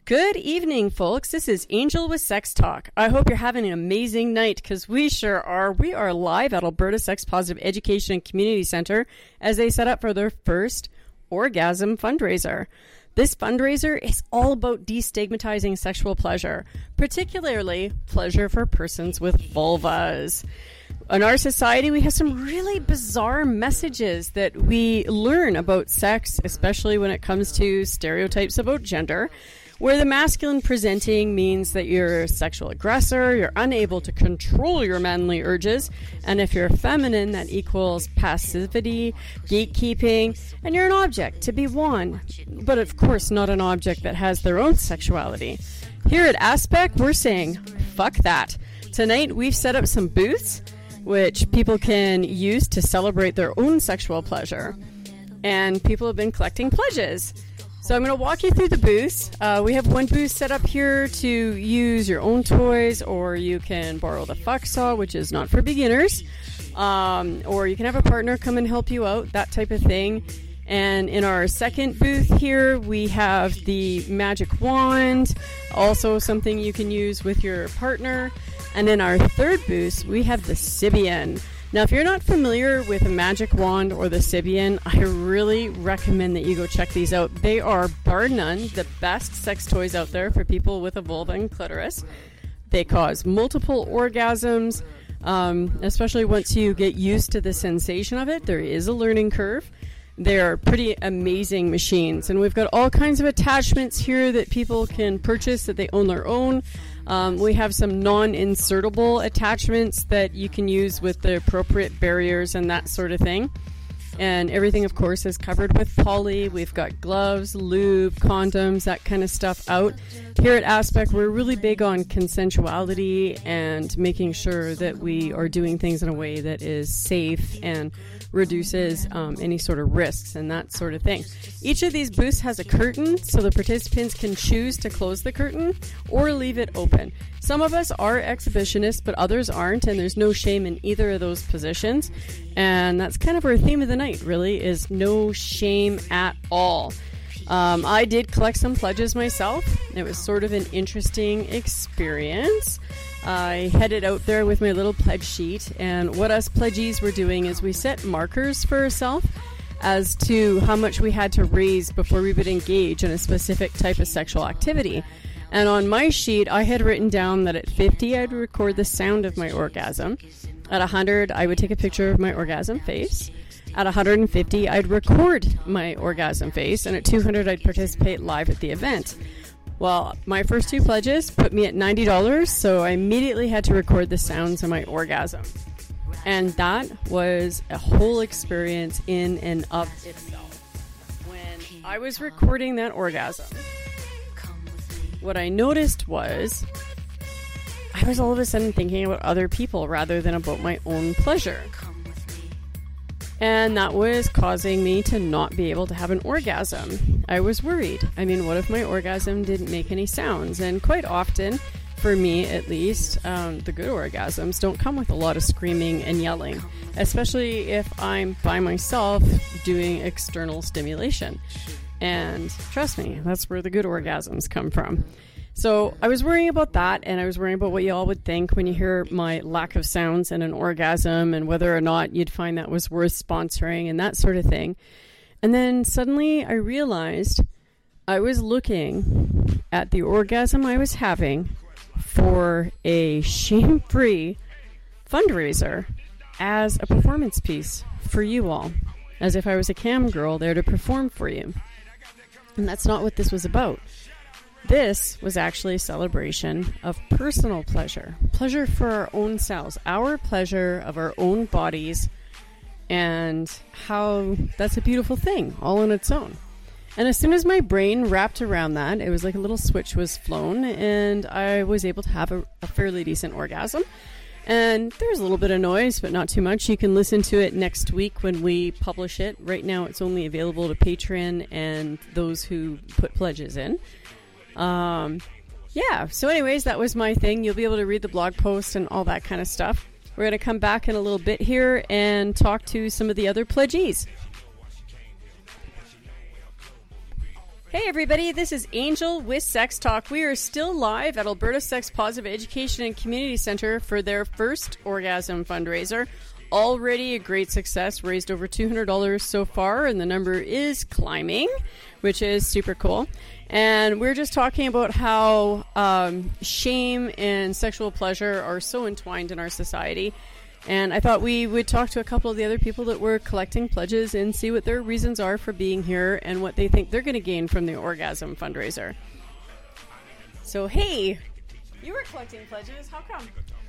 Good evening, folks. This is Angel with Sex Talk. I hope you're having an amazing night, because we sure are. We are live at Alberta Sex Positive Education and Community Centre as they set up for their first orgasm fundraiser. This fundraiser is all about destigmatizing sexual pleasure, particularly pleasure for persons with vulvas. In our society, we have some really bizarre messages that we learn about sex, especially when it comes to stereotypes about gender, where the masculine presenting means that you're a sexual aggressor, you're unable to control your manly urges, and if you're feminine, that equals passivity, gatekeeping, and you're an object to be won, but of course not an object that has their own sexuality. Here at Aspect, we're saying, fuck that. Tonight, we've set up some booths which people can use to celebrate their own sexual pleasure, and people have been collecting pledges. So I'm going to walk you through the booths. We have one booth set up here to use your own toys, or you can borrow the fuck saw, which is not for beginners, or you can have a partner come and help you out, that type of thing. And in our second booth here, we have the magic wand, also something you can use with your partner. And in our third booth, we have the Sybian. Now, if you're not familiar with a magic wand or the Sybian, I really recommend that you go check these out. They are, bar none, the best sex toys out there for people with a vulva and clitoris. They cause multiple orgasms, especially once you get used to the sensation of it. There is a learning curve. They're pretty amazing machines. And we've got all kinds of attachments here that people can purchase, that they own their own. We have some non-insertable attachments that you can use with the appropriate barriers and that sort of thing. And everything, of course, is covered with poly. We've got gloves, lube, condoms, that kind of stuff out. Here at Aspect, we're really big on consensuality and making sure that we are doing things in a way that is safe and reduces any sort of risks and that sort of thing. Each of these booths has a curtain, so the participants can choose to close the curtain or leave it open. Some of us are exhibitionists, but others aren't, and there's no shame in either of those positions. And that's kind of our theme of the night, really, is no shame at all. I did collect some pledges myself. It was sort of an interesting experience. I headed out there with my little pledge sheet, and what us pledgees were doing is we set markers for ourselves as to how much we had to raise before we would engage in a specific type of sexual activity. And on my sheet, I had written down that at 50, I'd record the sound of my orgasm. At 100, I would take a picture of my orgasm face. At 150, I'd record my orgasm face. And at 200, I'd participate live at the event. Well, my first two pledges put me at $90, so I immediately had to record the sounds of my orgasm. And that was a whole experience in and of itself. When I was recording that orgasm, what I noticed was I was all of a sudden thinking about other people rather than about my own pleasure. And that was causing me to not be able to have an orgasm. I was worried. I mean, what if my orgasm didn't make any sounds? And quite often, for me at least, the good orgasms don't come with a lot of screaming and yelling, especially if I'm by myself doing external stimulation. And trust me, that's where the good orgasms come from. So I was worrying about that, and I was worrying about what you all would think when you hear my lack of sounds and an orgasm, and whether or not you'd find that was worth sponsoring and that sort of thing. And then suddenly I realized I was looking at the orgasm I was having for a shame-free fundraiser as a performance piece for you all, as if I was a cam girl there to perform for you. And that's not what this was about. This was actually a celebration of personal pleasure. Pleasure for our own selves. Our pleasure of our own bodies. And how that's a beautiful thing all on its own. And as soon as my brain wrapped around that, it was like a little switch was flown. And I was able to have a fairly decent orgasm. And there's a little bit of noise, but not too much. You can listen to it next week when we publish it. Right now it's only available to Patreon and those who put pledges in. So anyways, that was my thing. You'll be able to read the blog post and all that kind of stuff. We're going to come back in a little bit here and talk to some of the other pledgees. Hey everybody, this is Angel with Sex Talk. We are still live at Alberta Sex Positive Education and Community Centre for their first orgasm fundraiser. Already a great success, raised over $200 so far, and the number is climbing, which is super cool. And we're just talking about how shame and sexual pleasure are so entwined in our society. And I thought we would talk to a couple of the other people that were collecting pledges and see what their reasons are for being here and what they think they're going to gain from the orgasm fundraiser. So, hey, you were collecting pledges. How come?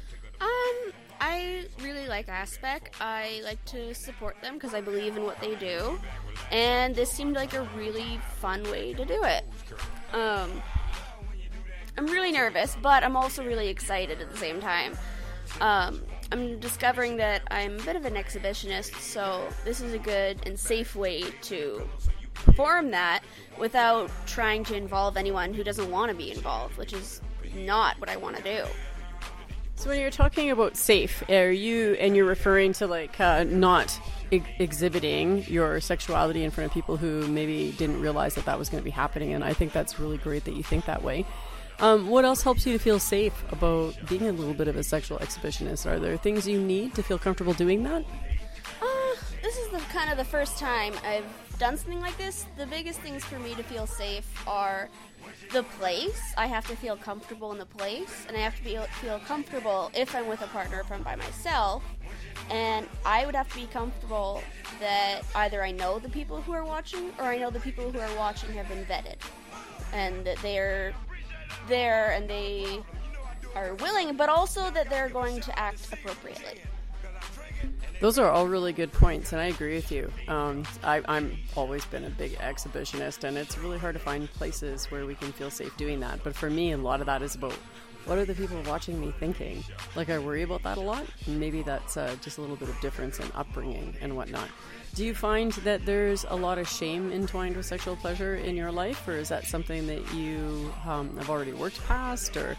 I really like Aspec. I like to support them because I believe in what they do. And this seemed like a really fun way to do it. I'm really nervous, but I'm also really excited at the same time. I'm discovering that I'm a bit of an exhibitionist, so this is a good and safe way to perform that without trying to involve anyone who doesn't want to be involved, which is not what I want to do. So when you're talking about safe, you're referring to like not exhibiting your sexuality in front of people who maybe didn't realize that was going to be happening, and I think that's really great that you think that way. What else helps you to feel safe about being a little bit of a sexual exhibitionist? Are there things you need to feel comfortable doing that? This is kind of the first time I've done something like this. The biggest things for me to feel safe are the place. I have to feel comfortable in the place, and I have to feel comfortable if I'm with a partner, if I'm by myself. And I would have to be comfortable that either I know the people who are watching, or I know the people who are watching have been vetted, and that they're there and they are willing, but also that they're going to act appropriately. Those are all really good points, and I agree with you. I'm always been a big exhibitionist, and it's really hard to find places where we can feel safe doing that. But for me, a lot of that is about what are the people watching me thinking? Like, I worry about that a lot, and maybe that's just a little bit of difference in upbringing and whatnot. Do you find that there's a lot of shame entwined with sexual pleasure in your life, or is that something that you have already worked past? Or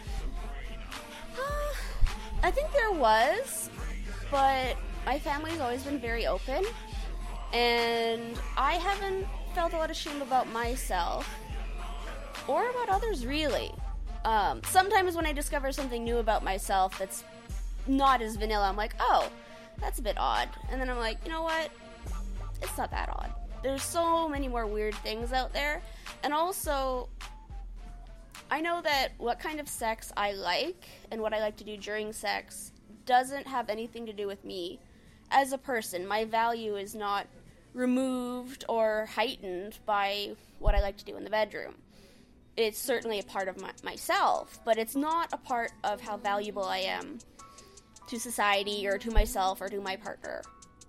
I think there was, but my family's always been very open, and I haven't felt a lot of shame about myself or about others, really. Sometimes when I discover something new about myself that's not as vanilla, I'm like, oh, that's a bit odd. And then I'm like, you know what? It's not that odd. There's so many more weird things out there. And also, I know that what kind of sex I like and what I like to do during sex doesn't have anything to do with me as a person. My value is not removed or heightened by what I like to do in the bedroom. It's certainly a part of myself, but it's not a part of how valuable I am to society or to myself or to my partner.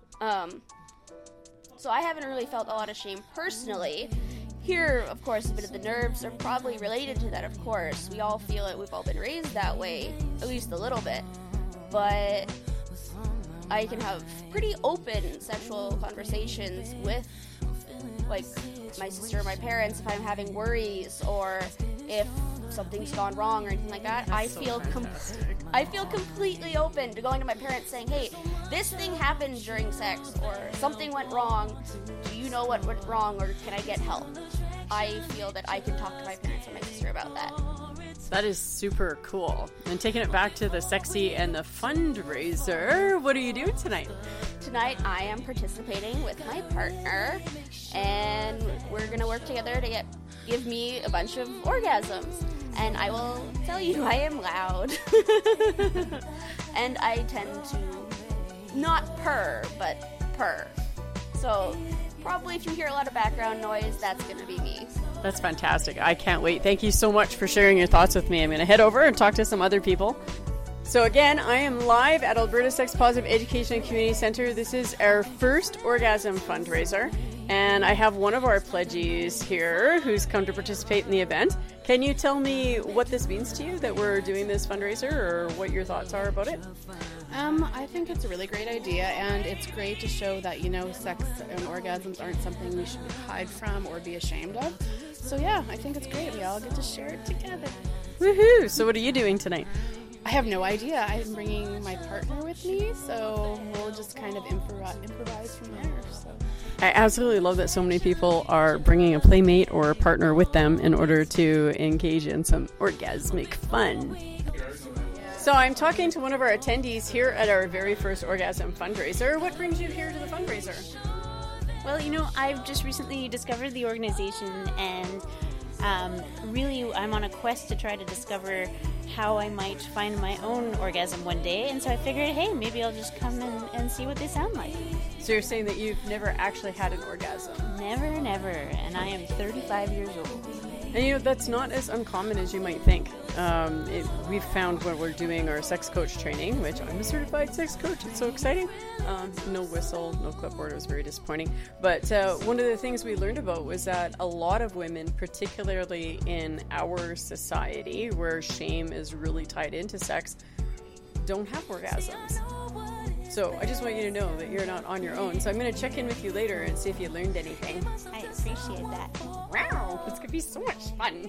So I haven't really felt a lot of shame personally. Here, of course, a bit of the nerves are probably related to that, of course. We all feel it. We've all been raised that way, at least a little bit. But I can have pretty open sexual conversations with, like, my sister or my parents if I'm having worries or if something's gone wrong or anything like that. I feel completely open to going to my parents saying, hey, this thing happened during sex or something went wrong. Do you know what went wrong or can I get help? I feel that I can talk to my parents and my sister about that. That is super cool. And taking it back to the sexy and the fundraiser, what are you doing tonight? Tonight I am participating with my partner, and we're going to work together to give me a bunch of orgasms. And I will tell you, I am loud. And I tend to not purr, but purr. So probably if you hear a lot of background noise, that's going to be me. That's fantastic. I can't wait. Thank you so much for sharing your thoughts with me. I'm going to head over and talk to some other people. So again, I am live at Alberta Sex Positive Education and Community Centre. This is our first orgasm fundraiser. And I have one of our pledgees here who's come to participate in the event. Can you tell me what this means to you, that we're doing this fundraiser, or what your thoughts are about it? I think it's a really great idea, and it's great to show that, sex and orgasms aren't something we should hide from or be ashamed of. So yeah, I think it's great. We all get to share it together. Woohoo! So what are you doing tonight? I have no idea. I'm bringing my partner with me, so we'll just kind of improvise from there. So. I absolutely love that so many people are bringing a playmate or a partner with them in order to engage in some orgasmic fun. So I'm talking to one of our attendees here at our very first orgasm fundraiser. What brings you here to the fundraiser? Well, I've just recently discovered the organization, and really I'm on a quest to try to discover how I might find my own orgasm one day. And so I figured, hey, maybe I'll just come and see what they sound like. So you're saying that you've never actually had an orgasm? Never. And I am 35 years old. And that's not as uncommon as you might think. We've found when we're doing our sex coach training, which I'm a certified sex coach, it's so exciting. No whistle, no clipboard, it was very disappointing. But one of the things we learned about was that a lot of women, particularly in our society, where shame is really tied into sex, don't have orgasms. So I just want you to know that you're not on your own. So I'm going to check in with you later and see if you learned anything. I appreciate that. Wow, this could be so much fun.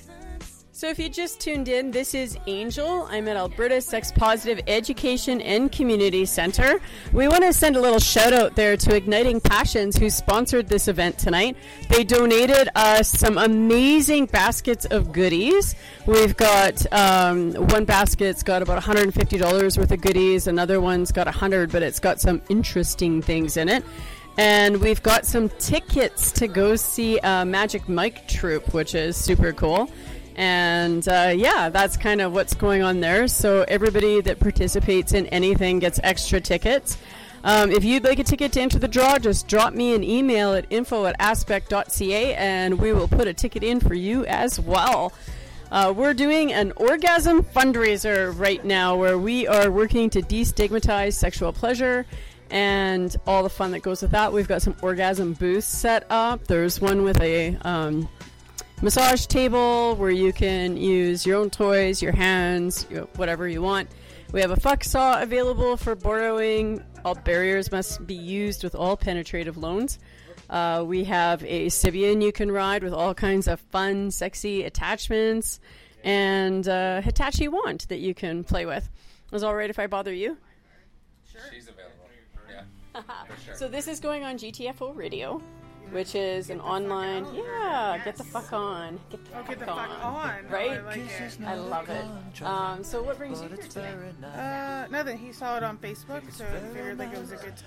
So if you just tuned in, this is Angel. I'm at Alberta Sex Positive Education and Community Centre. We want to send a little shout out there to Igniting Passions, who sponsored this event tonight. They donated us some amazing baskets of goodies. We've got one basket's got about $150 worth of goodies. Another one's got $100, but it's got some interesting things in it. And we've got some tickets to go see Magic Mike Troupe, which is super cool. And that's kind of what's going on there. So everybody that participates in anything gets extra tickets. If you'd like a ticket to enter the draw, just drop me an email at info@aspect.ca and we will put a ticket in for you as well. We're doing an orgasm fundraiser right now where we are working to destigmatize sexual pleasure and all the fun that goes with that. We've got some orgasm booths set up. There's one with a massage table where you can use your own toys, your hands, whatever you want. We have a fuck saw available for borrowing. All barriers must be used with all penetrative loans. We have a Sybian you can ride with all kinds of fun, sexy attachments, and a Hitachi wand that you can play with. Is it all right if I bother you? Sure. She's available. Yeah. For sure. So this is going on GTFO Radio, which is an online... get the fuck on. Get the fuck on. Right? I like it. I love it. So what brings you here today? Nothing. He saw it on Facebook, so I figured it was a good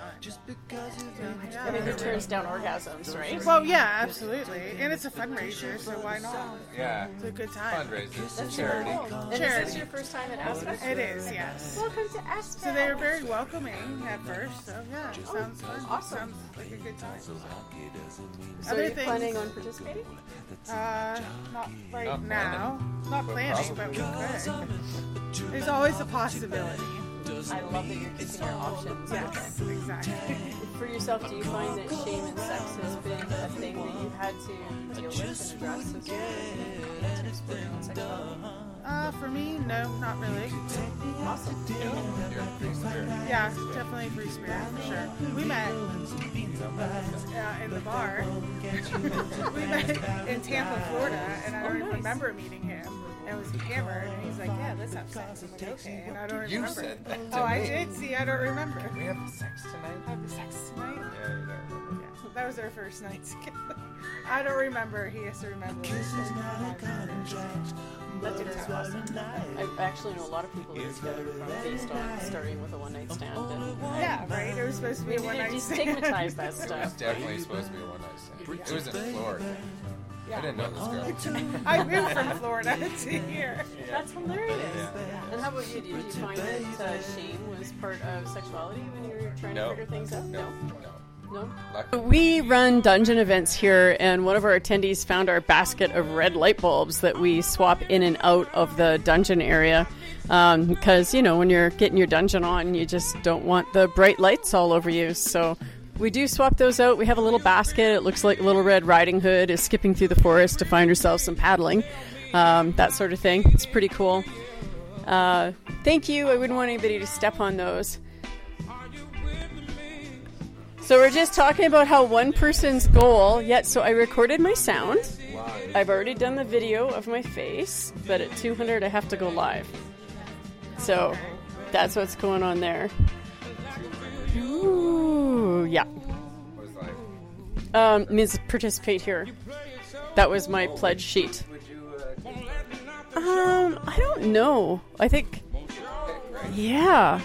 time. I mean, who turns down orgasms, right? Well, yeah, absolutely. And it's a fundraiser, so why not? Yeah. It's a good time. Fundraisers. Charity. And is this your first time at Aspect? It is, yes. Welcome to Aspect. So they were very welcoming at first, so yeah, it sounds fun. Awesome. Sounds like a good time. So are you planning on participating? Not right Not now. planning. Not planning, but we could. There's always a possibility. I love that you're keeping your options. Yes, exactly. For yourself, do you find that shame and sex has been a thing that you've had to deal with and address as you're exploring sexuality? For me, no, not really. Awesome. You're a free spirit. Yeah, definitely free spirit, for sure. We met in the bar. We met in Tampa, Florida, and I don't even remember meeting him. And it was hammered, and he's like, yeah, let's have sex. I'm like, okay, and I don't remember. You said that to Oh, I me. did? See, I don't remember. We have sex tonight? Have sex tonight? Yeah, you don't remember. Yeah, that was our first night together. I don't remember. He has to remember. That's awesome. I actually know a lot of people that are together based on starting with a one-night stand. And Yeah, right? It was supposed to be a we one need night to stand. destigmatize that It was stuff. definitely supposed to be a one-night stand. It was in Florida. I didn't know this girl. I moved from Florida to here. That's hilarious. Yeah. And how about you? Did you find that shame was part of sexuality when you were trying to No. figure things out? No. No? Luckily. We run dungeon events here, and one of our attendees found our basket of red light bulbs that we swap in and out of the dungeon area. Because, when you're getting your dungeon on, you just don't want the bright lights all over you. So we do swap those out. We have a little basket. It looks like Little Red Riding Hood is skipping through the forest to find herself some paddling. That sort of thing. It's pretty cool. Thank you. I wouldn't want anybody to step on those. So we're just talking about how one person's goal, so I recorded my sound. I've already done the video of my face, but at 200 I have to go live. So that's what's going on there. Ooh, yeah. Means participate here. That was my pledge sheet. I don't know. I think, yeah.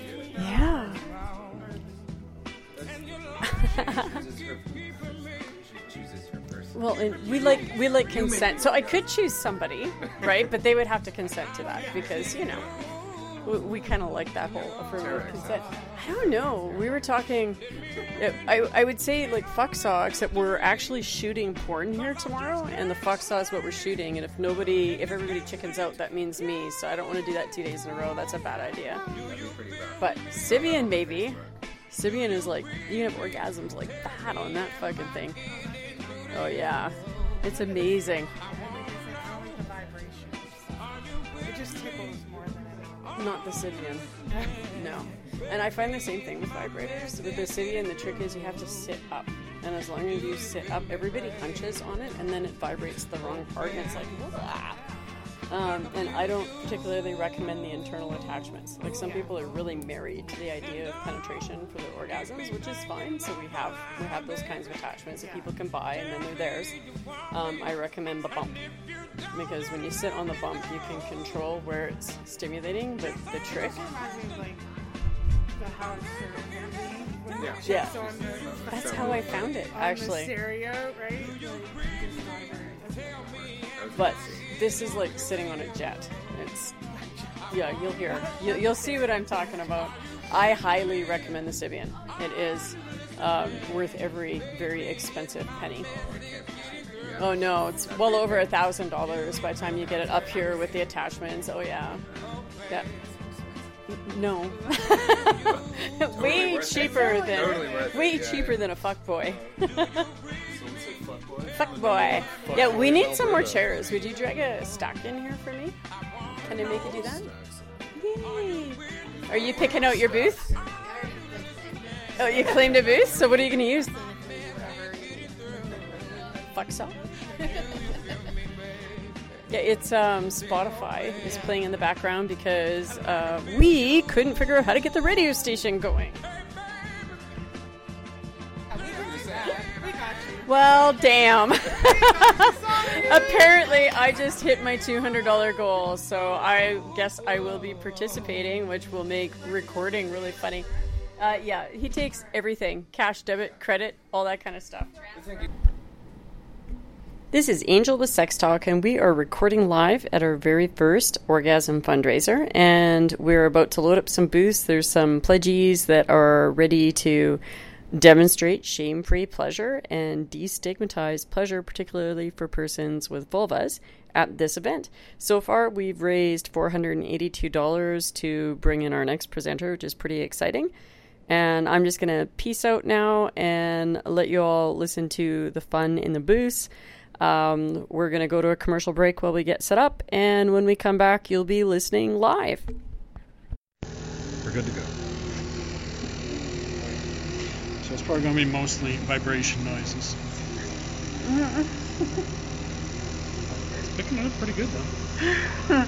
Well, and we like consent. So I could choose somebody, right? But they would have to consent to that because, you know, we kind of like that whole affirmative consent. I don't know. We were talking, I would say like fuck saw, except we're actually shooting porn here tomorrow, and the fuck saw is what we're shooting. And if everybody chickens out, that means me. So I don't want to do that 2 days in a row. That's a bad idea. But Sibian, maybe. Sibian is like, you can have orgasms like that on that fucking thing. Oh yeah, it's amazing. It just tickles more than Not the Sibian. No. And I find the same thing with vibrators. With the Sibian, the trick is you have to sit up. And as long as you sit up, everybody hunches on it, and then it vibrates the wrong part, and it's like, blah. And I don't particularly recommend the internal attachments. Like, some people are really married to the idea of penetration for their orgasms, which is fine. So we have those kinds of attachments that people can buy, and then they're theirs. I recommend the bump, because when you sit on the bump, you can control where it's stimulating. But the trick, the house yeah, that's how I found it, actually. On the stereo, right? But this is like sitting on a jet. It's, yeah, you'll see what I'm talking about. I highly recommend the Sibian. It is worth every very expensive penny. Oh no, it's well over $1,000 by the time you get it up here with the attachments. Oh yeah. No. way cheaper than a fuckboy. Fuckboy. Yeah, we need some more chairs. Would you drag a stack in here for me? Can I make you do that? Yay. Are you picking out your booth? Oh, you claimed a booth? So what are you going to use? Fuck saw? Yeah, it's Spotify is playing in the background because we couldn't figure out how to get the radio station going. Well, damn. Apparently, I just hit my $200 goal, so I guess I will be participating, which will make recording really funny. Yeah, he takes everything. Cash, debit, credit, all that kind of stuff. This is Angel with Sex Talk, and we are recording live at our very first orgasm fundraiser, and we're about to load up some booths. There's some pledgees that are ready to demonstrate shame-free pleasure and destigmatize pleasure, particularly for persons with vulvas, at this event. So far, we've raised $482 to bring in our next presenter, which is pretty exciting. And I'm just going to peace out now and let you all listen to the fun in the booths. We're going to go to a commercial break while we get set up, and when we come back, you'll be listening live. We're good to go. So it's probably going to be mostly vibration noises. It's picking it up pretty good, though.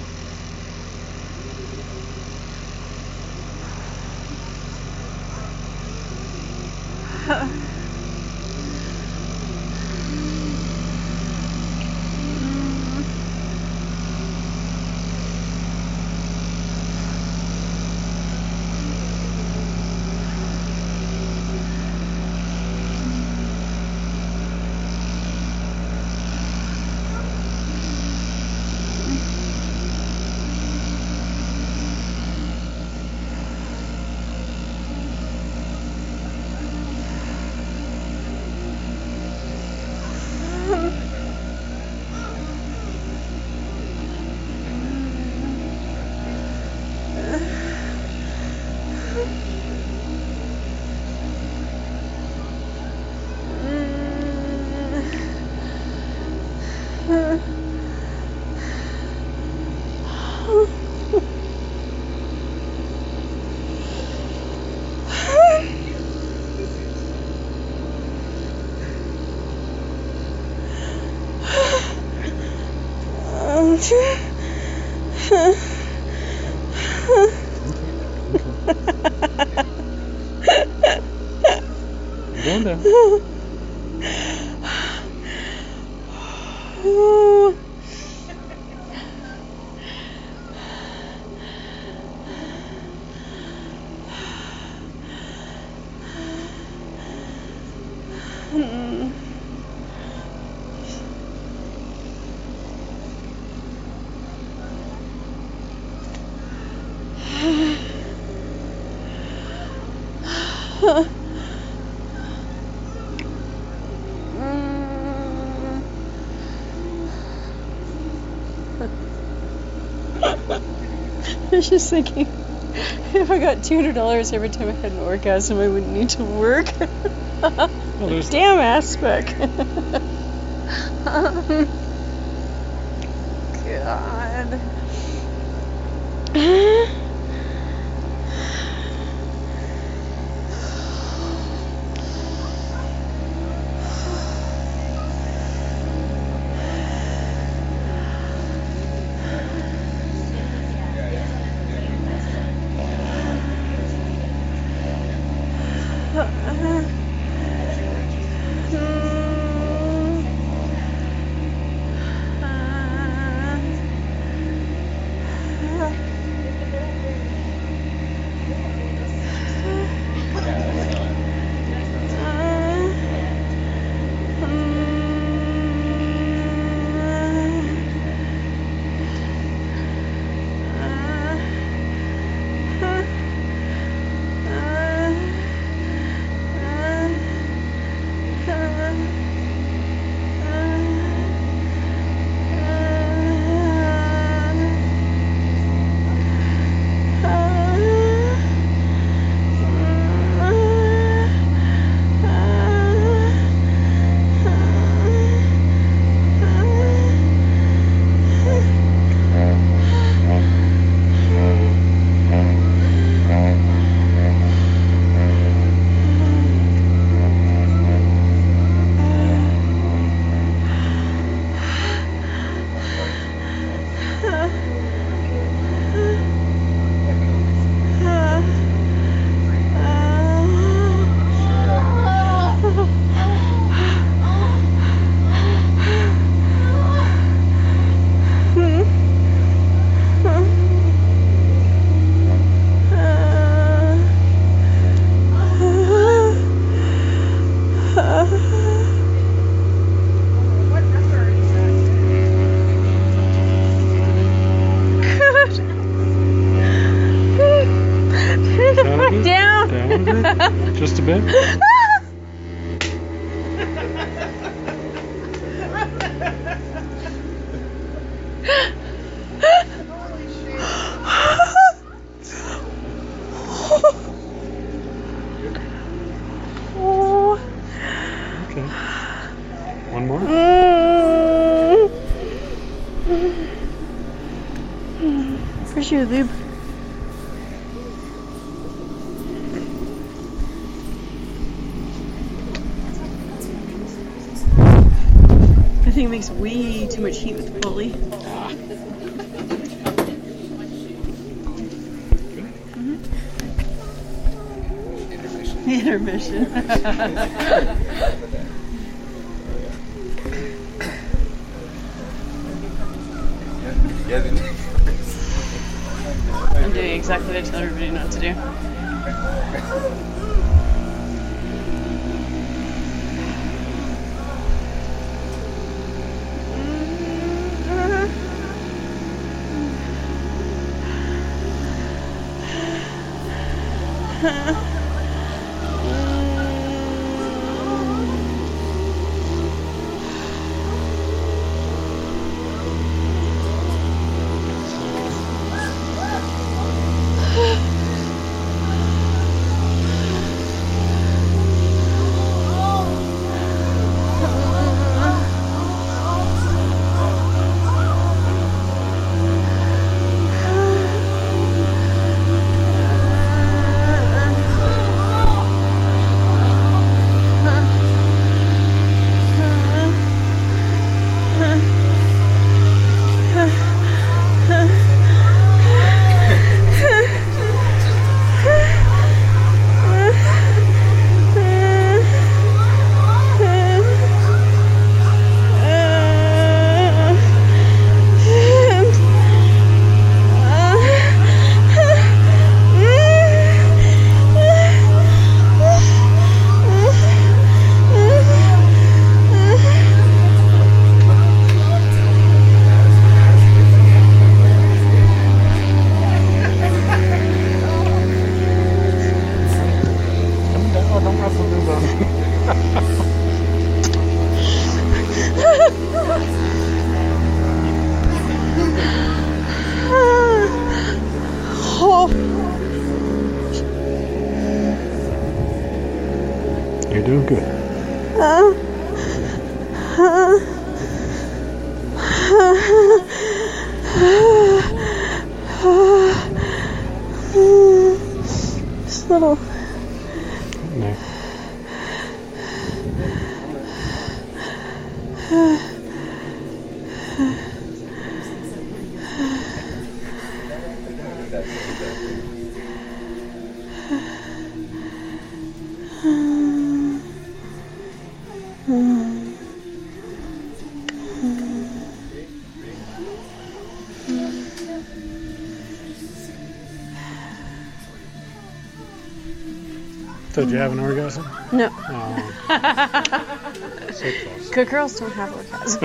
Going down. I was just thinking, if I got $200 every time I had an orgasm, I wouldn't need to work. Well, Damn aspect. God. Just a bit. Okay. One more. Where's your lube? I think it makes way too much heat with the pulley. Intermission. I'm doing exactly what I tell everybody not to do. little. No. So did you have an orgasm? No. Oh. So close. Good girls don't have orgasms.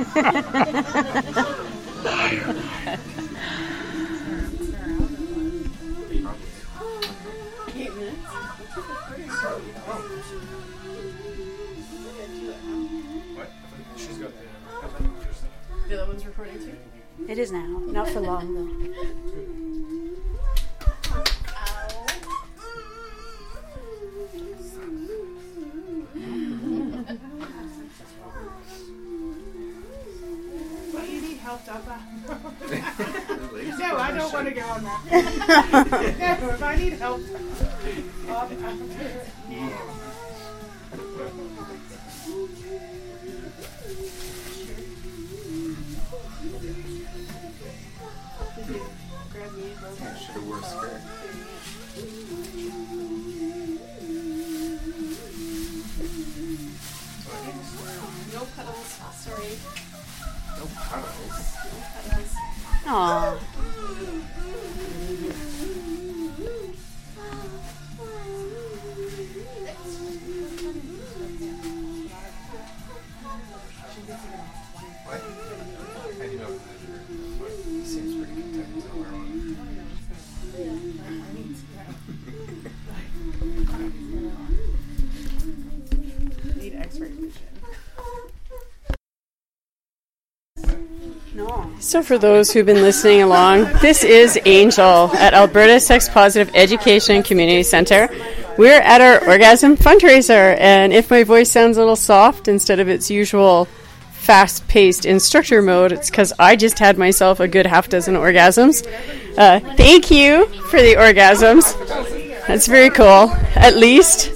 The other one's recording too? It is now. Not for long, though. What do you need help up on? No, I don't want to go on that. No, if I need help up. Should have worn a skirt. No cuddles, sorry. No puddles. Aww. What? How do you know? He seems pretty content to wear one. Need X-ray vision. So for those who've been listening along, this is Angel at Alberta Sex Positive Education Community Centre. We're at our orgasm fundraiser, and if my voice sounds a little soft instead of its usual fast-paced instructor mode, it's because I just had myself a good half dozen orgasms. Thank you for the orgasms. That's very cool, at least.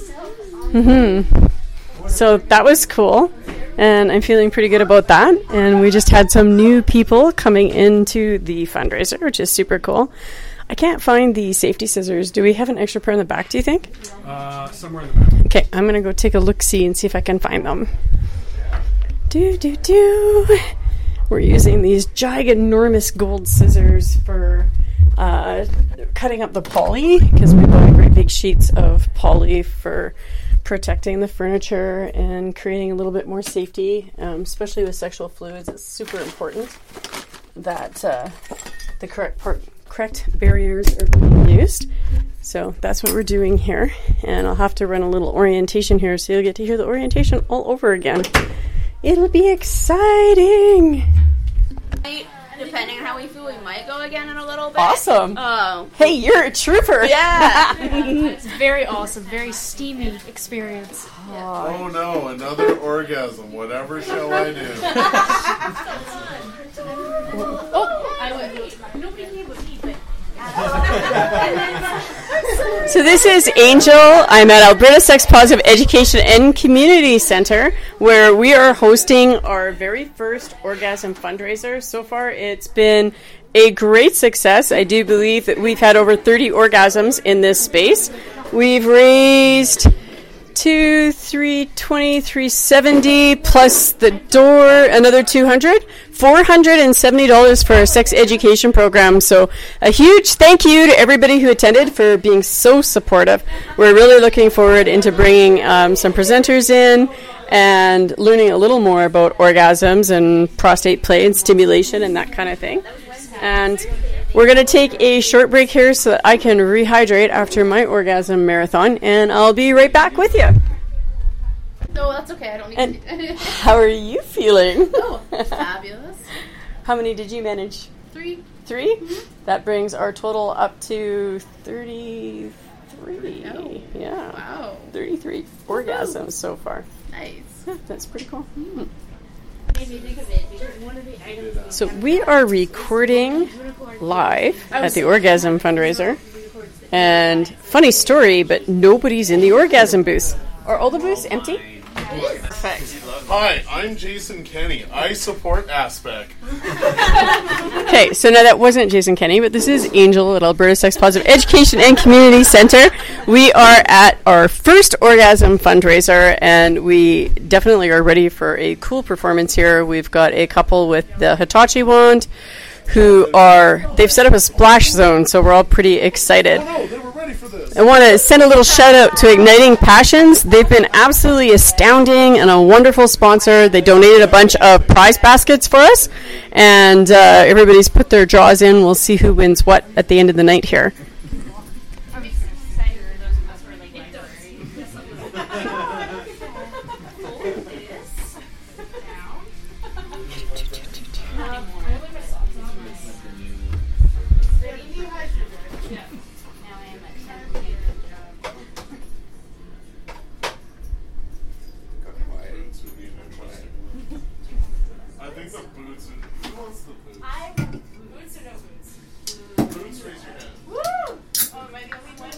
So that was cool. And I'm feeling pretty good about that. And we just had some new people coming into the fundraiser, which is super cool. I can't find the safety scissors. Do we have an extra pair in the back, do you think? Somewhere in the back. Okay, I'm going to go take a look-see and see if I can find them. We're using these giganormous gold scissors for cutting up the poly, because we bought great big sheets of poly for protecting the furniture and creating a little bit more safety, especially with sexual fluids. It's super important that the correct barriers are being used. So that's what we're doing here. And I'll have to run a little orientation here, so you'll get to hear the orientation all over again. It'll be exciting. Depending on how we feel, we might go again in a little bit. Awesome. Oh. Hey, you're a trooper. Yeah. It's very awesome, very steamy experience. Oh no, another orgasm. Whatever shall I do? I would. Nobody came with me, but. So this is Angel. I'm at Alberta Sex Positive Education and Community Centre, where we are hosting our very first orgasm fundraiser. So far, it's been a great success. I do believe that we've had over 30 orgasms in this space. We've raised 370 plus the door, another 200, $470 for our sex education program. So a huge thank you to everybody who attended for being so supportive. We're really looking forward into bringing some presenters in and learning a little more about orgasms and prostate play and stimulation and that kind of thing. And we're going to take a short break here so that I can rehydrate after my orgasm marathon, and I'll be right back with you. No, that's okay. I don't need to. How are you feeling? Oh, fabulous. How many did you manage? 3. 3? Mm-hmm. That brings our total up to 33. Oh. Yeah. Wow. 33 orgasms so far. Nice. Yeah, that's pretty cool. Mm. Maybe think of it because one of the items. So we are recording live at the Orgasm Fundraiser. And funny story, but nobody's in the orgasm booth. Are all the booths empty? Perfect. Hi, I'm Jason Kenny. I support Aspec. Okay, so now that wasn't Jason Kenny, but this is Angel at Alberta Sex Positive Education and Community Centre. We are at our first orgasm fundraiser, and we definitely are ready for a cool performance here. We've got a couple with the Hitachi wand they've set up a splash zone, so we're all pretty excited. Oh, they were ready for this. I want to send a little shout out to Igniting Passions. They've been absolutely astounding and a wonderful sponsor. They donated a bunch of prize baskets for us, and everybody's put their draws in. We'll see who wins what at the end of the night here. I think the boots are... Who wants the boots? Boots or no boots? Boots, raise your hand. Woo! Oh, am I the only one?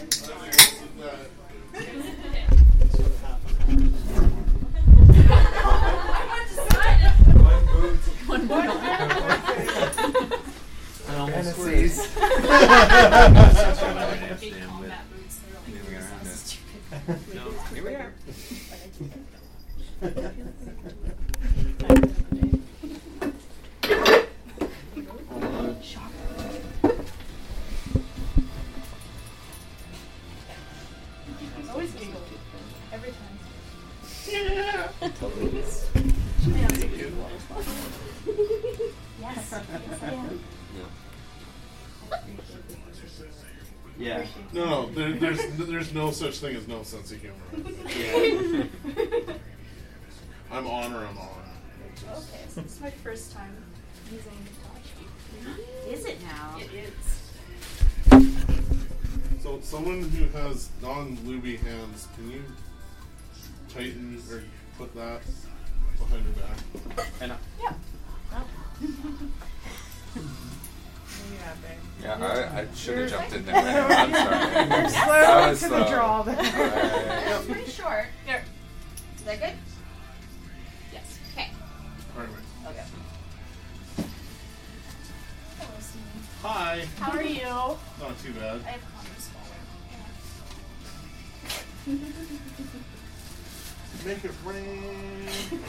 Here we are. Always giggle. Every time. Yeah. No, there's no such thing as no sense of humor. Yeah. I'm on or I'm on. Okay, so this is my first time using Hitachi. Is it now? It is. So someone who has non-lubey hands, can you tighten or put that behind your back? And Yeah. yeah, I should have jumped in there. I'm sorry. Slow That was to the slow. draw there. It's pretty short. Here. Is that good? Yes. Okay. Perfect. Okay. Hello, Steve. Hi. How are you? Not too bad. I have condoms falling. Make it rain.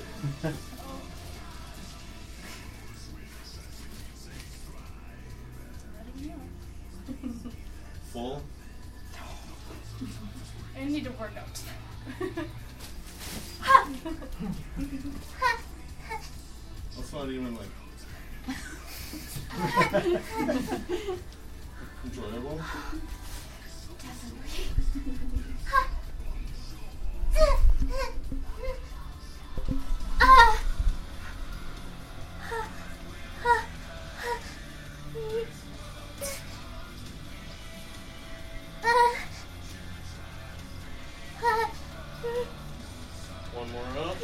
Full? I need to work out. That's not even like enjoyable. One more up.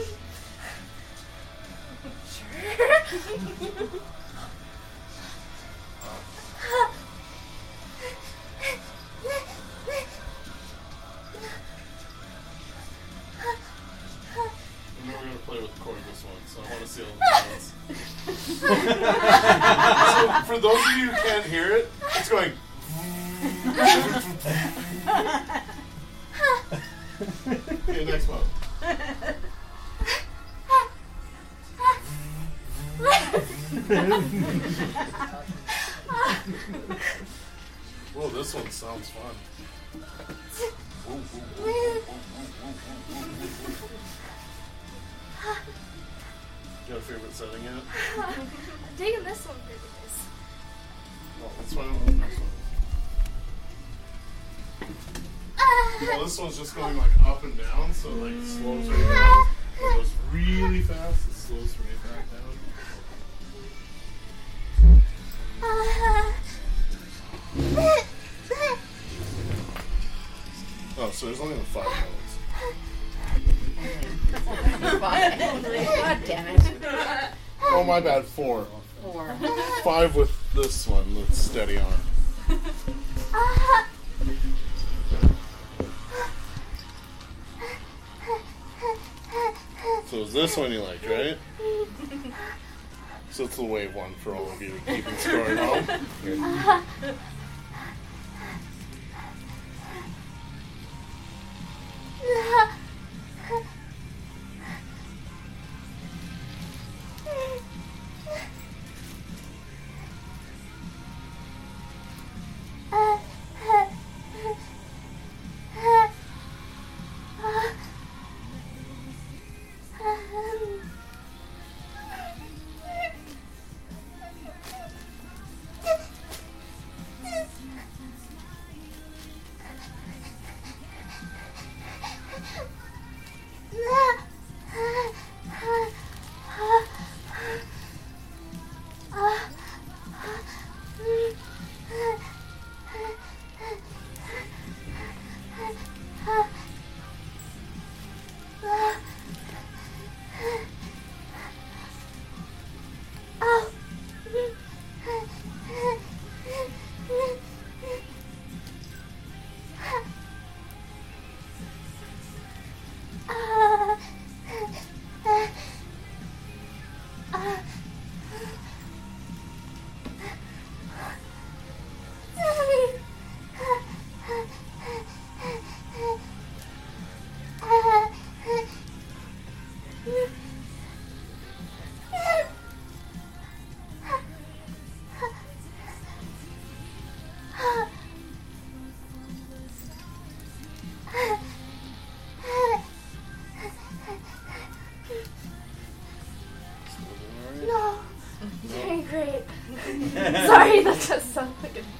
And then we're gonna play with the chord this one, so I want to see all the balance. So for those of you who can't hear it, it's going. Okay, next one. Whoa, this one sounds fun. You got a favorite setting yet? I'm digging this one pretty nice. Well, let's find out what the next one is. Well, this one's just going like up and down, so like it slows right down. It goes really fast, it slows right back down. Oh, so there's only 5 notes. God damn it. Oh, my bad, 4. 5 with this one, with steady on. So it's this one you like, right? So it's the wave one for all of you keeping score at home. No. Very great. Sorry, that just sounds like a...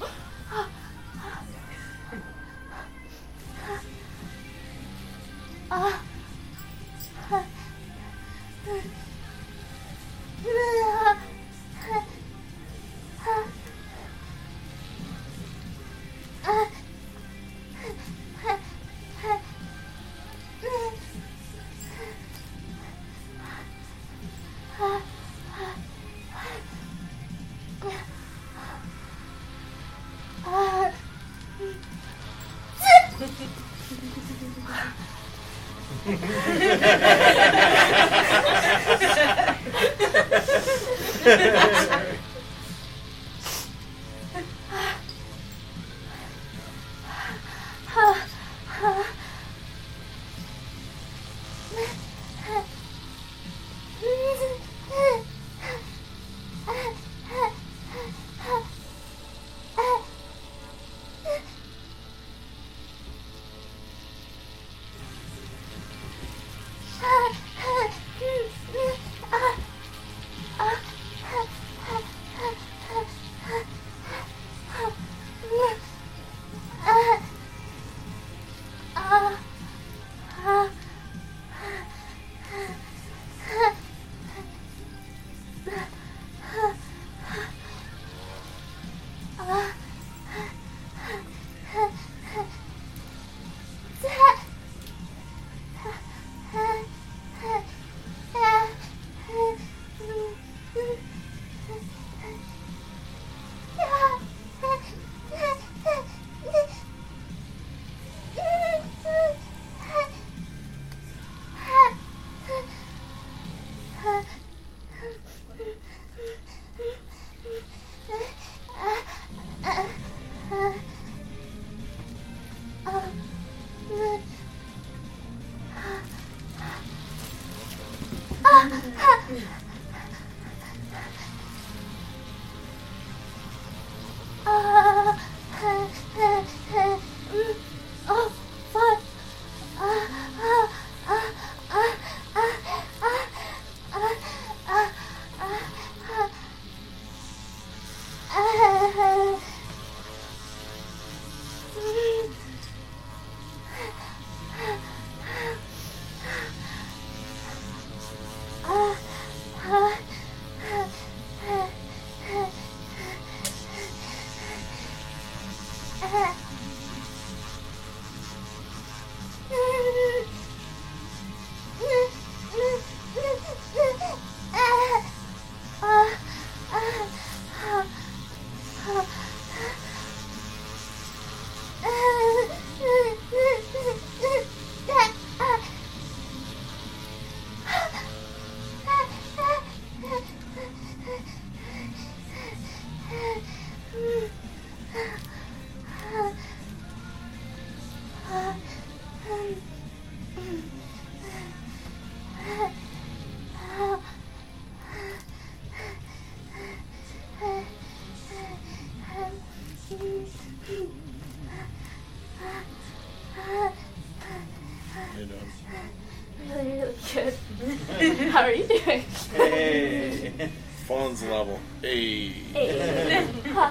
Hey.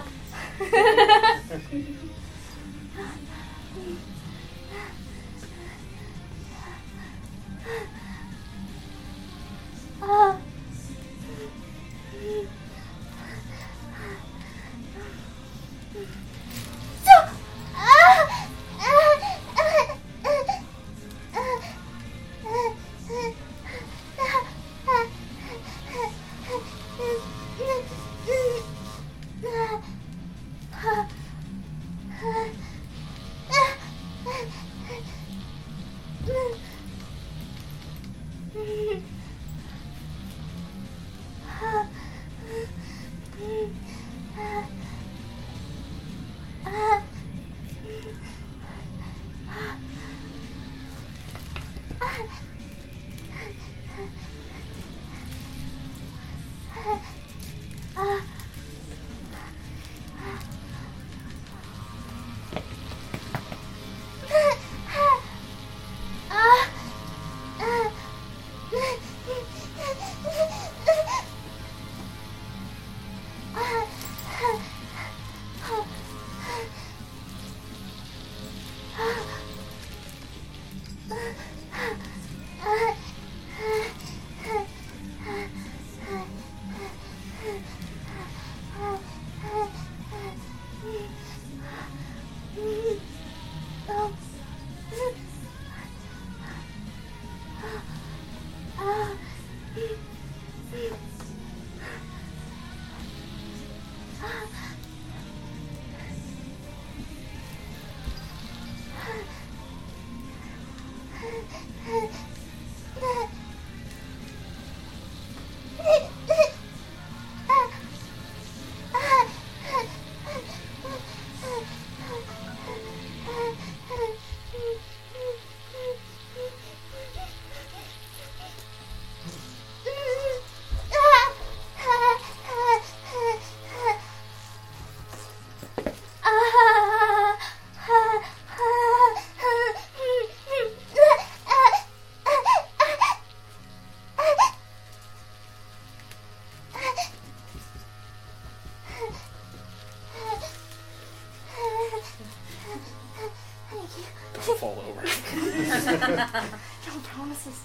Don't fall over. No promises.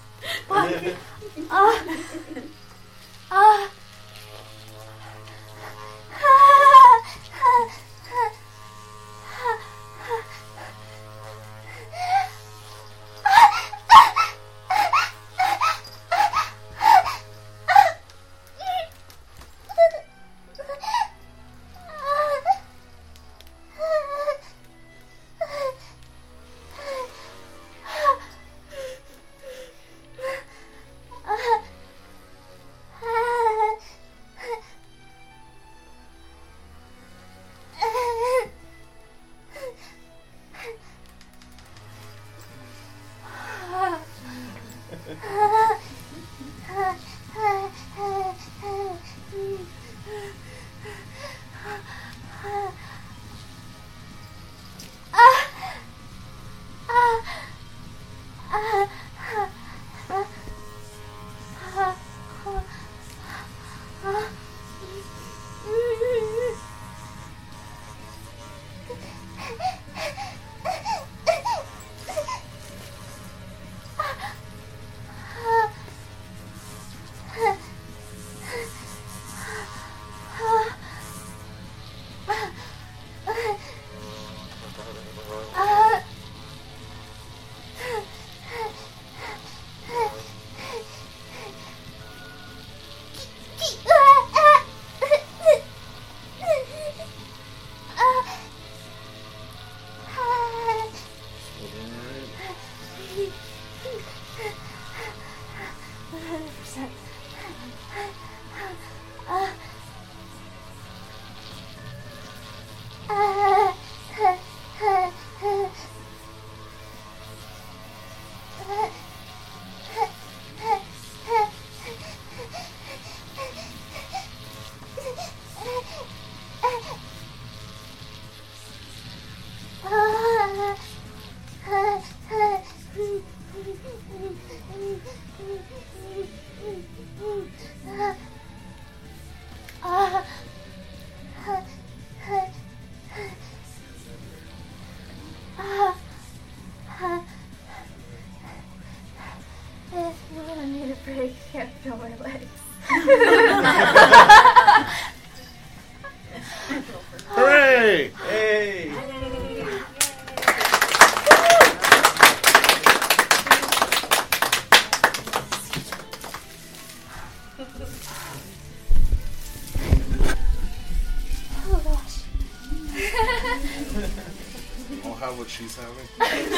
have what she's having.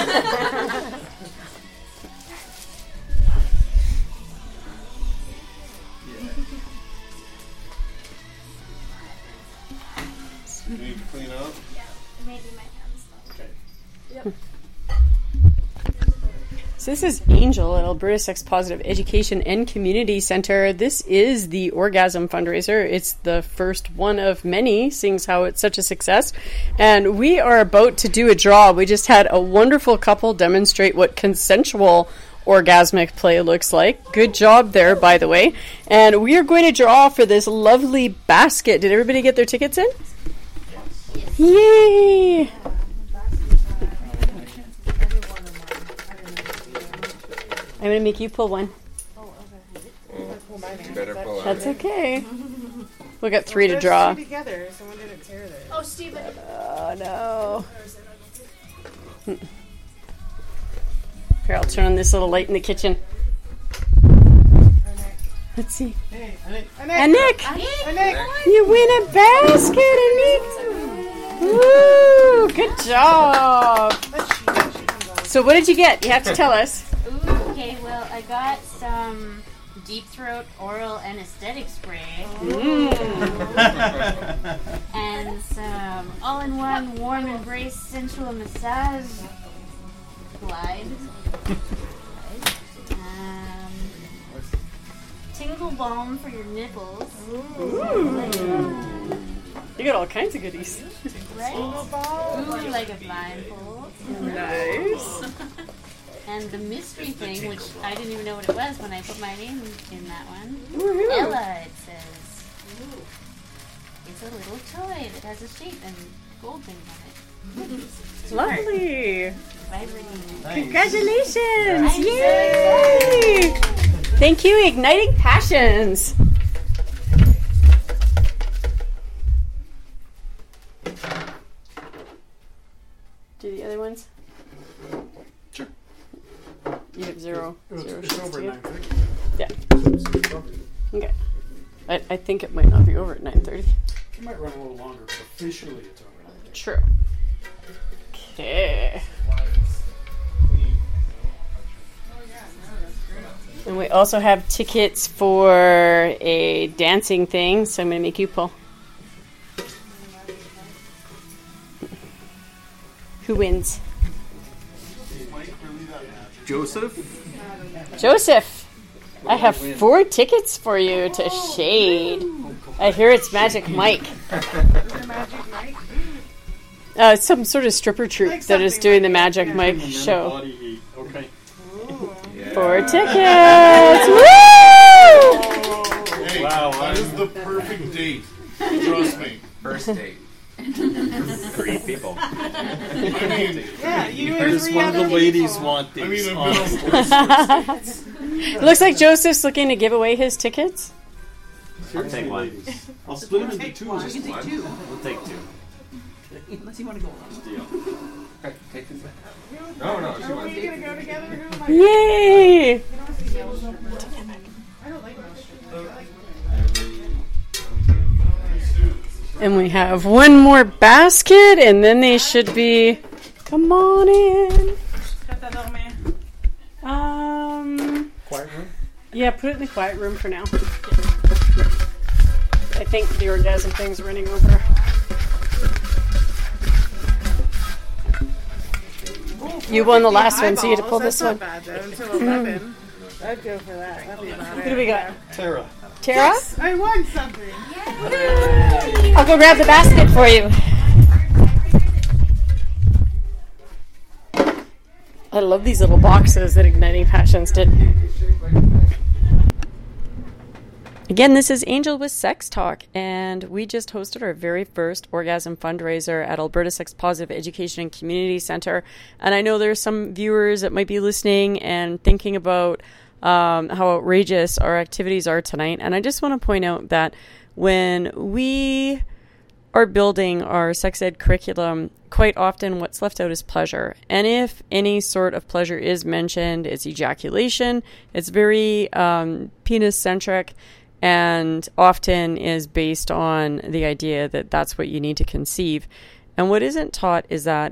You need to clean up? Yeah, maybe my hands. Okay. Yep. So this is Angel at Alberta Sex Positive Education and Community Center. This is the Orgasm fundraiser. It's the first one of many, seeing as how it's such a success. And we are about to do a draw. We just had a wonderful couple demonstrate what consensual orgasmic play looks like. Good job there, by the way. And we are going to draw for this lovely basket. Did everybody get their tickets in? Yes. Yay! I'm going to make you pull one. You better pull out. That's okay. We got 3 to draw. Together. Someone didn't tear this. Oh, Steven. Oh, no. Here, I'll turn on this little light in the kitchen. Let's see. Hey, Anik! You win a basket, Anik! Woo! Good job! So what did you get? You have to tell us. Okay, well, I got some Deep Throat oral anesthetic spray. And some all-in-one warm embrace sensual massage glide. Tingle balm for your nipples. You got all kinds of goodies. Right? Ooh, like a blindfold. Nice. And the mystery thing, which I didn't even know what it was when I put my name in that one. Woohoo. Ella, it says. It's a little toy that has a shape and gold things on it. Lovely. Vibrating. Nice. Congratulations. I'm Yay. so excited. Thank you, Igniting Passions. Do the other ones? Sure. You have zero. It's sheets over to at get? 9:30. Yeah. Okay. I think it might not be over at 9:30. It might run a little longer, but officially it's over at 9:30. True. Okay. And we also have tickets for a dancing thing, so I'm going to make you pull. Who wins? Joseph? Joseph! I have 4 tickets for you to Shade. I hear it's Magic Mike. Some sort of stripper troupe that is doing the Magic Mike show. Okay. 4 tickets! Woo! Hey, that is the perfect date. Trust me. First date. For 8 people. I mean, Yeah, you and Because 3 one of the other ladies people. want I these. mean, It looks like Joseph's looking to give away his tickets. I'll take one. I'll split them into 2. You can take 2. We'll take 2. Unless you want to go on. Deal. Okay, take this back. No, she Are wants we to. gonna go together? Who am I? Yay! I don't like most. And we have one more basket, and then they should be. Come on in. Quiet room? Yeah, put it in the quiet room for now. I think the orgasm thing's running over. You won the last one, so you had to pull this one. That's not bad, though, until 11. I'd go for that. That'd be about Who do we got? Tara. Tara? I won something. I'll go grab the basket for you. I love these little boxes that Igniting Passions did. Again, this is Angel with Sex Talk, and we just hosted our very first orgasm fundraiser at Alberta Sex Positive Education and Community Center. And I know there's some viewers that might be listening and thinking about how outrageous our activities are tonight. And I just want to point out that when we are building our sex ed curriculum, quite often what's left out is pleasure. And if any sort of pleasure is mentioned, it's ejaculation. It's very penis-centric, and often is based on the idea that that's what you need to conceive. And what isn't taught is that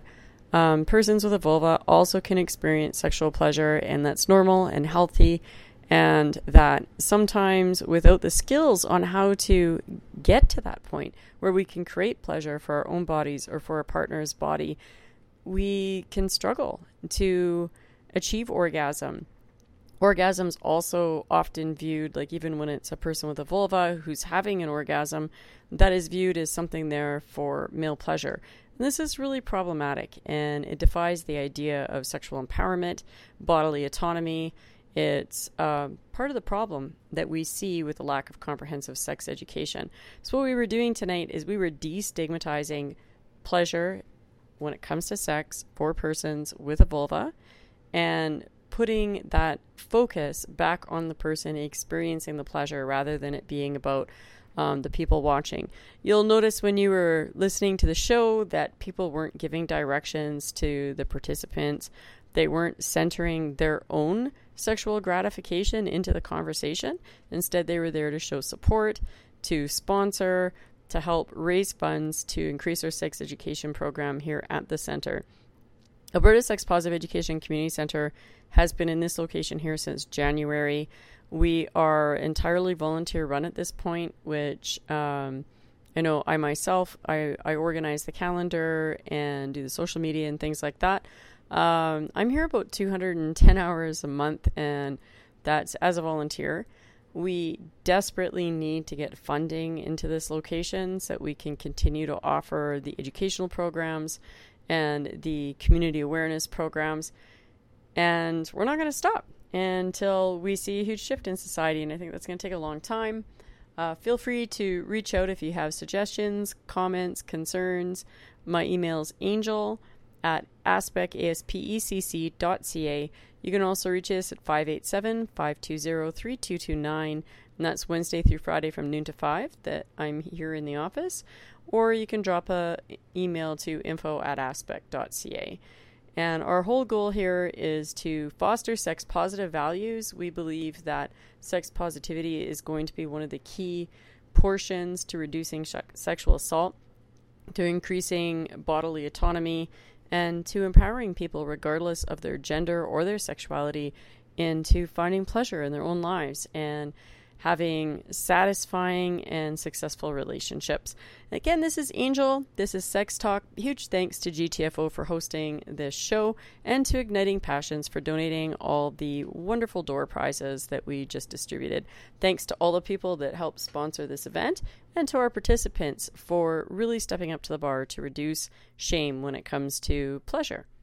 Persons with a vulva also can experience sexual pleasure, and that's normal and healthy, and that sometimes without the skills on how to get to that point where we can create pleasure for our own bodies or for a partner's body, we can struggle to achieve orgasm. Orgasm's also often viewed, like even when it's a person with a vulva who's having an orgasm, that is viewed as something there for male pleasure. And this is really problematic, and it defies the idea of sexual empowerment, bodily autonomy. It's part of the problem that we see with the lack of comprehensive sex education. So what we were doing tonight is we were destigmatizing pleasure when it comes to sex for persons with a vulva, and putting that focus back on the person experiencing the pleasure rather than it being about the people watching. You'll notice when you were listening to the show that people weren't giving directions to the participants. They weren't centering their own sexual gratification into the conversation. Instead, they were there to show support, to sponsor, to help raise funds to increase our sex education program here at the center. Alberta Sex Positive Education Community Center has been in this location here since January. We are entirely volunteer run at this point, which I know I myself, I organize the calendar and do the social media and things like that. I'm here about 210 hours a month, and that's as a volunteer. We desperately need to get funding into this location so that we can continue to offer the educational programs and the community awareness programs. And we're not going to stop until we see a huge shift in society, and I think that's going to take a long time. Feel free to reach out if you have suggestions, comments, concerns. My email is angel@aspec.ca. You can also reach us at 587-520-3229, and that's Wednesday through Friday from noon to 5 that I'm here in the office. Or you can drop a email to info@aspec.ca. And our whole goal here is to foster sex-positive values. We believe that sex positivity is going to be one of the key portions to reducing sexual assault, to increasing bodily autonomy, and to empowering people regardless of their gender or their sexuality into finding pleasure in their own lives and having satisfying and successful relationships. Again, this is Angel. This is Sex Talk. Huge thanks to GTFO for hosting this show, and to Igniting Passions for donating all the wonderful door prizes that we just distributed. Thanks to all the people that helped sponsor this event, and to our participants for really stepping up to the bar to reduce shame when it comes to pleasure.